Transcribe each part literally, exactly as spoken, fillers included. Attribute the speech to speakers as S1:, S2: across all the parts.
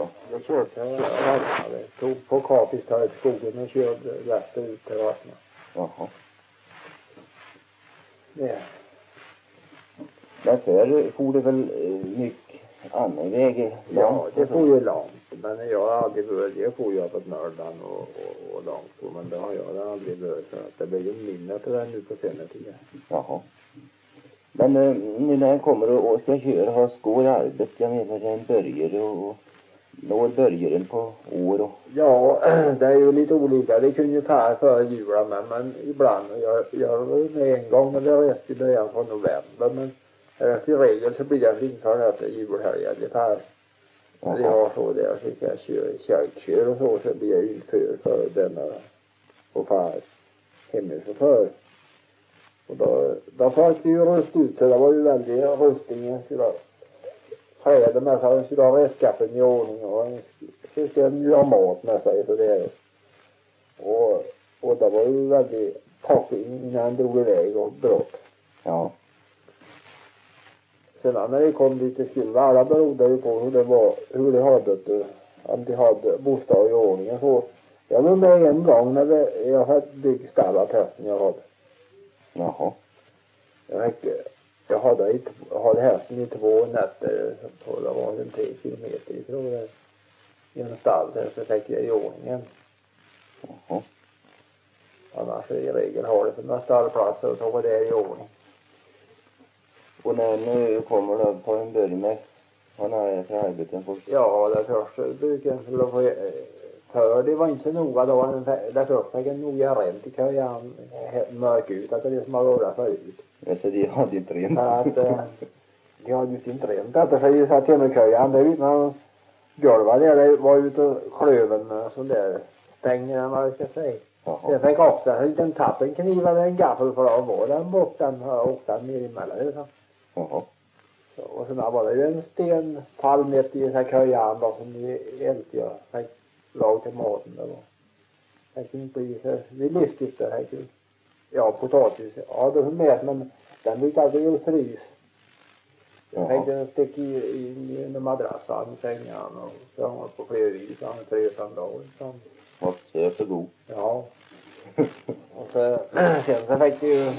S1: Ja.
S2: Jag körde vattnade. Tog på kapis tar ut skogen och körde rätt ut till vattnet.
S1: Jaha.
S2: Ja.
S1: Därför får det väl mycket annan väg.
S2: Ja, det får ju långt. Men jag har aldrig varit, jag får ju på Norrland och, och, och långt på. Men det har jag aldrig varit, så att det blir ju mindre till det nu på senare tid.
S1: Jaha. Men nu när jag kommer och, och ska köra, har skor i arbete, jag menar det är en börjare och, och når börjaren på år och...
S2: Ja, det är ju lite olika. Det kunde ju ta för julen, men, men ibland, jag, jag var med en gång när det reste i början på november, men i regel så blir jag inför att julhelgen, det tar, när jag har så där, så kan jag köra kärlkör och så, så blir jag inför för denna och far hemifrån. Och då, då fick vi ju röst ut, så det var ju väldigt röstningen, så då trädde med sig, så då har redskapen i ordning och så ska de ju ha mat med sig, så det och, och det var ju väldigt packning innan han drog iväg och brott.
S1: Ja.
S2: Sen när det kom lite skruva, alla berodde ju på hur det var, hur de hade det, om de hade bostad i ordning. Så jag var med en gång när det, jag hade byggt stallat hästen jag hade.
S1: Jaha.
S2: Jag, jag hade, i, hade hästen i två nätter, så det var en tre kilometer ifrån det. I en stall där, så fick jag i ordningen.
S1: Jaha.
S2: Annars i regel har det för några stallplatser och så var det i ordning.
S1: Och när nu kommer du på en början med, han har för arbeten först?
S2: Ja, det första brukar jag få, för det var inte så noga då, det första fick jag noga rent i köjan, mörk ut, att det är som har röra förut.
S1: Ja, så de hade inte rent?
S2: För att, de hade ju inte rent, att det säger så att timmerköjan, det vet man, golva där, det var ute och klöven, så där, stänger vad jag ska säga.
S1: Jaha.
S2: Jag fick också en liten tapp, en kniv eller en gaffel för att vara den bort, den har åkt den ner emellan, så.
S1: Jaha.
S2: Så, och sen var det ju en sten palmet i den här köjan då, som vi älte jag fick lag till maten det var. Jag kunde inte bli så, vi lyfte det här kunde. Ja, potatis, ja det var med, men den brukade aldrig ju frys. Jag fick den stick i, i, i en madrassan i sängen och så han var på flera vis, han tre fem dagar.
S1: Vad är så god?
S2: Ja. Och så, sen så fick det ju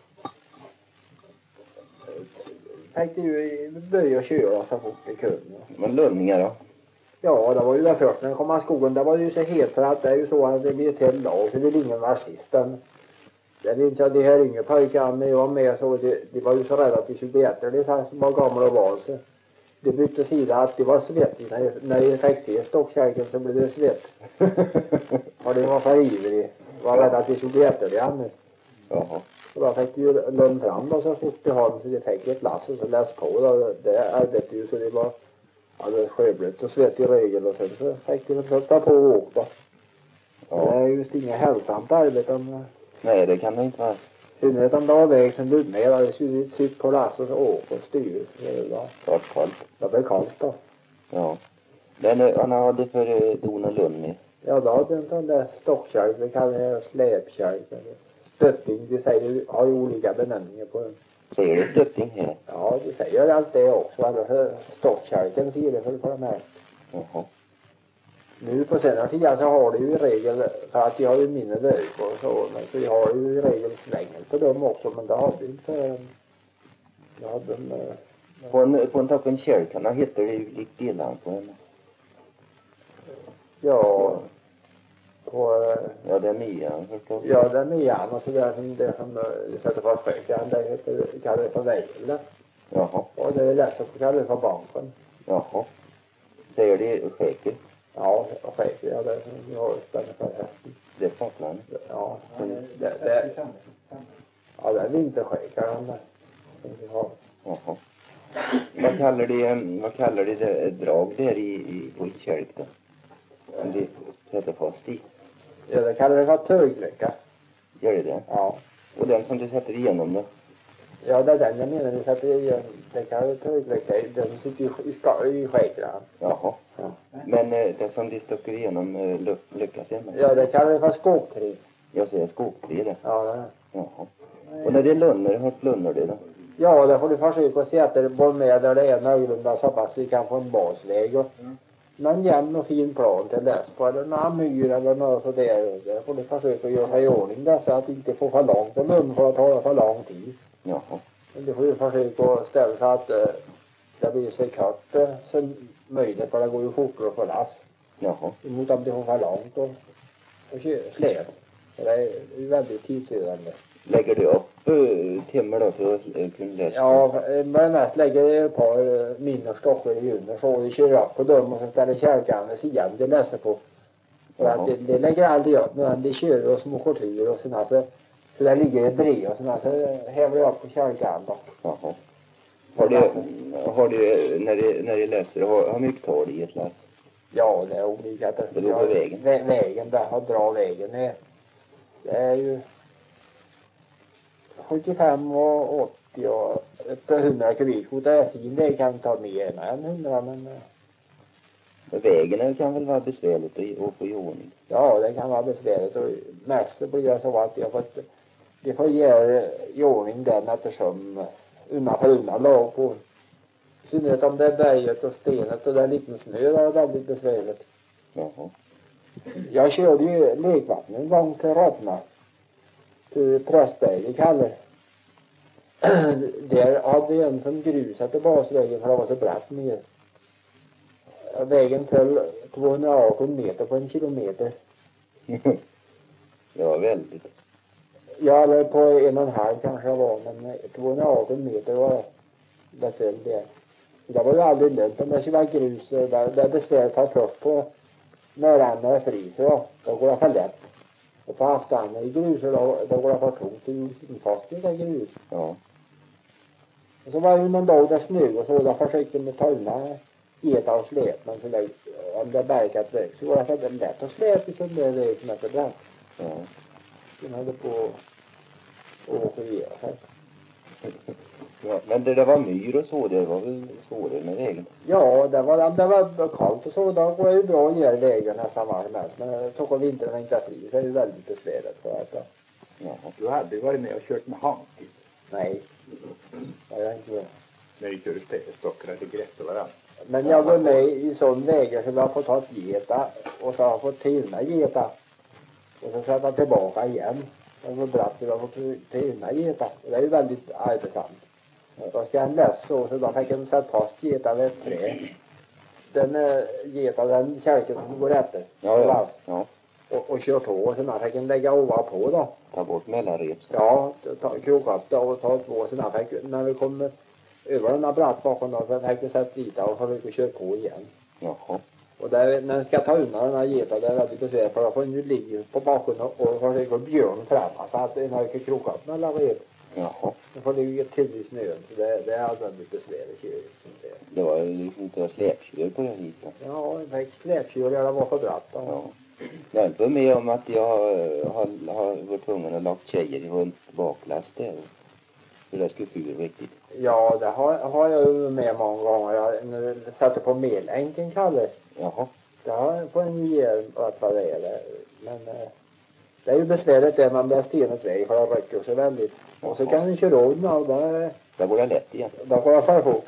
S2: fick det ju börja köra så fort det kunde.
S1: Men lönningar då?
S2: Ja, det var ju där först när det kom av skogen. Det var ju så helt, för att det är ju så att det blir ett helt lag, så det är ingen var sisten. Det är inte så att de här yngre pojkarna när jag var med så de, de var ju så rädda att de skulle bli äter. Det är som var gamla och var så. De bytte sida att det var svettigt. När, när de fick se stockkärken så blev det svett. Och det var för ivrig. Var rädda att de skulle bli äter det annars.
S1: Jaha.
S2: Och då fick de ju lönn fram då så fort de hade, så de fick ett lass och så läs på då. Det arbetade ju så det var, ja det sjöblött och svett i regel, och sen så fick de väl ta på och åka då. Ja. Det är just inga hälsamt arbete om...
S1: Nej, det kan det inte vara.
S2: Synnerhet om det var väg som du med, det skulle ju sitta på lass och så åka och styr.
S1: Klart kallt.
S2: Det blev kallt då.
S1: Ja. Men han hade för Dona Lund med.
S2: Ja, då hade en sån där stockkärk, vi kallar det släpkärk. Stötting, de säger, har ju olika benämningar på den.
S1: Säger du stötting här?
S2: Ja, de säger allt det också. Alltså, stockkärken säger det för, för det mest.
S1: Jaha.
S2: Nu på senare tid så har det ju i regel, för att de har ju mindre dög och så, men så de har ju i regel svängel på dem också, men det hade inte för, det hade en,
S1: på en, på en tacken kärkarna heter det ju lite delan på en.
S2: Ja, på,
S1: ja, det är Mian förstås.
S2: Ja, det är Mian och så där som det som du sätter fast skäckan, det heter, kallar det för vägel.
S1: Jaha.
S2: Och det är lätt att kalla det för banken.
S1: Jaha. Säger det skäker?
S2: Ja, skäker, ja, det är som vi har spänner för hästen.
S1: Det är spacklan?
S2: Ja, det, det, det, ja, det är vinterskäkar som vi har.
S1: Jaha. Vad kallar det, vad kallar det, det drag där i, i på kärk då? Som det sätter fast i?
S2: Ja, det kallar det för törgläcka.
S1: Gör det det?
S2: Ja.
S1: Och den som du sätter igenom då?
S2: Ja, det är den jag menar, du sätter igenom. Det kallar det törgläcka, den som sitter i, ska, i skäkran.
S1: Jaha.
S2: Ja.
S1: Men eh, det som de stockar igenom eh, lyck, lyckas igen med?
S2: Ja, det kallar det för skogkrig.
S1: Jag säger skogkrig det?
S2: Ja, det är.
S1: Jaha. Och när det är lönnor, hur lönnor det då?
S2: Ja, det får du försöka se att det bor med där det är någorlunda så pass vi kan få en basväg och, mm. någon jämn och fin plan till läs på, eller några myr eller något sådär. Där får du försöka göra sig i ordning där så att det inte får för långt och mun får ta för lång tid.
S1: Jaha.
S2: Men du får ju försöka ställa så att uh, det blir så kort uh, som möjligt, för det går ju fortare för lass.
S1: Jaha.
S2: Emot om det får för långt och, och släp. Det är ju väldigt tidsödande.
S1: Lägger du upp uh, timmar då för att uh, kunna läsa?
S2: Ja, men mest lägger ett par uh, mindre stockar i hjulen så vi kör upp på dem och så ställer kärkan vid sidan det läser på. För att det, det lägger aldrig upp när det kör och små korturer och sådana så, så där ligger ett brev och sådana så häver jag upp på kärkan då.
S1: Jaha. Har du, har du när du, när du läser, har, har mycket tar i ett läs?
S2: Ja, det är olika. Det
S1: går på vägen?
S2: Vä vägen, där har dra vägen är, det är ju sjuttiofem och åttio och upp till hundra kubikfot. Det är fin, det kan ta mer än hundra, men...
S1: Men vägen kan väl vara besvärligt att få i ordning?
S2: Ja, det kan vara besvärligt och mest blir det så att jag fått, de får göra i ordning den eftersom undan för undan lag på. I synnerhet om det är berget och stenet och det är liten snö, det är väldigt besvärligt.
S1: Jaha.
S2: Jag körde ju lekvatten en gång till Rottna. Till Prästberg, i Kalle. Där hade vi en som grusade basvägen för det var så brett ner. Vägen föll tvåhundraarton meter på en kilometer.
S1: Det var väldigt.
S2: Ja, eller på en och en halv kanske det var, men tvåhundraarton meter var det föll det. Det var ju aldrig lönt om det skulle vara grus. Det, det är besvärligt att ta upp på morgonen när det fryser. Då, då går det för lätt. Och på aftonen i grus då, då går det för tungt. Så är fast i det grus.
S1: Ja.
S2: Och så var det ju någon dag där snö och så. Då försökte de ta undan geta och släp. Men så där, om det är bergat väg så var det för lätt att släpa i sån där väg som är för brett.
S1: Ja.
S2: Den hade på att åka igenom här.
S1: Ja, men det där var myr och så, det var väl svårare med vägen?
S2: Ja, det var, det var kallt och så, då går det ju bra att göra vägen nästan var som helst. Men så kom vintern och inte fri, så är det väldigt besvärligt för att...
S1: Ja.
S3: Du hade varit med och kört med handtid.
S2: Nej, jag är inte med.
S3: När du körde städstockar hade grepp varandra.
S2: Men jag var med i sån vägar som jag har fått ta ett geta och så har jag fått tilna geta. Och så sätta tillbaka igen. Det var bratt så jag har fått tilna geta. Och det är ju väldigt arbetsamt. Då ska jag läsa och så då fick jag sätta fast geta vid ett trä. Den äh, geta, den kärken som går efter.
S1: Ja, ja. Ja.
S2: Och, och kör på och sen fick jag lägga ovanpå då.
S1: Ta bort mellanrep.
S2: Ja, ta, kroka upp då och ta två och sen fick när vi kom över den här bratt bakom då så fick jag sätta dit och så fick jag köra på igen.
S1: Jaha.
S2: Och där, när jag ska ta undan den här geta, det är väldigt besvärligt för då får den ju ligga på bakom och, och försöka björn framåt så att den har inte kroka upp mellan rep.
S1: Jaha.
S2: Den får ligga till i snön så det, det är väldigt besvärligt. Det,
S1: det var liksom inte släpkör på den viset.
S2: Ja, det fick släpkör där det var för bratt då.
S1: Ja. Jag är inte med om att jag har, har varit tvungen att lagt tjejer i runt baklast där. För det skulle fyra riktigt.
S2: Ja, det har, har jag ju med många gånger. Jag satte på melänken, Kalle.
S1: Jaha.
S2: Det har får en ju ge att vad det är. Det. Men eh, det är ju besvärligt det man blir stenet väg för det räcker så väldigt. Jaha. Och så kan du köra om och då...
S1: Då går det lätt igen.
S2: Då går det för fort.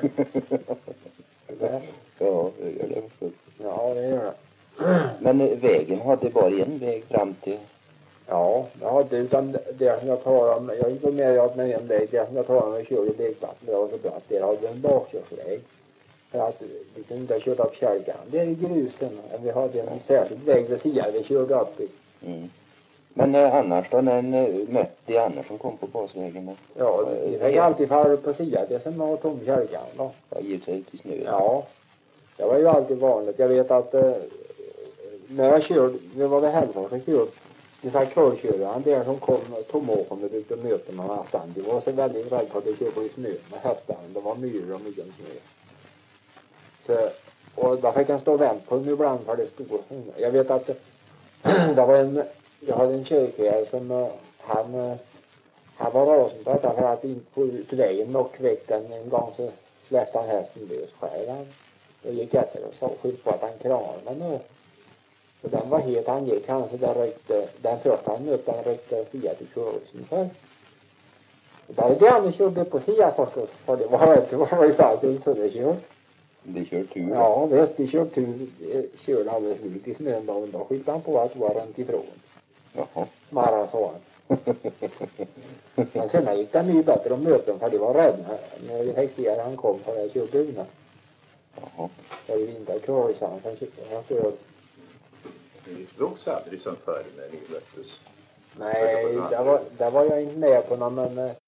S1: Ja, det gör det för.
S2: Ja, det gör det.
S1: Men vägen hade bara en väg fram till...
S2: Ja, jag hade utan det som jag tar om, jag är inte med jag med en väg, det som jag tar om jag kör i lekvatten, det var så bra att det hade en bakkörsväg. För att vi kunde inte ha kört upp kärkan, det är i grusen, vi hade en särskild väg vid sidan, vi körde upp i.
S1: Mm. Men eh, annars då, när en eh, mötte annars som kom på basvägen då?
S2: Ja, det fick eh, alltid fara på sidan, det som var tom kärkan då.
S1: Ja, givet sig ut i snö.
S2: Ja, det var ju alltid vanligt, jag vet att eh, när jag körde, det var vid Hällfors och körde. Det sa körköraren där som kom tomåkande och brukade möta med hästan. Det var så väldigt rädd för att det körde i snö med hästan. Det var myror och mycket snö. Så, och då fick han stå och vänta på en ibland för det stod. Jag vet att det var en, jag hade en körkärare som han, han var rasande på detta för att inte få ut vägen och väckte den en gång så släppte han hästen lös själv. Och gick efter och sa skyll på att han kramade men nu. Och den var helt, han gick kanske där räckte, den första han mötte den räckte Sia till kursen för. Och där är det han körde på Sia förstås, för det var inte, det var ju särskilt så det kört.
S1: Det kör tur.
S2: Ja, visst, de körde tur, körde alldeles ut i snön då, då skyllde han på att det var runt ifrån.
S1: Jaha.
S2: Mara sa han. Men sen gick det mycket bättre att möta dem, för de var rädda när häxjägaren han kom för att köpa undan.
S1: Jaha.
S2: Det var ju inte kvar i samma, han köpte.
S3: Ni slogs aldrig som förr när ni möttes?
S2: Nej, det var, det var jag inte med på någon, men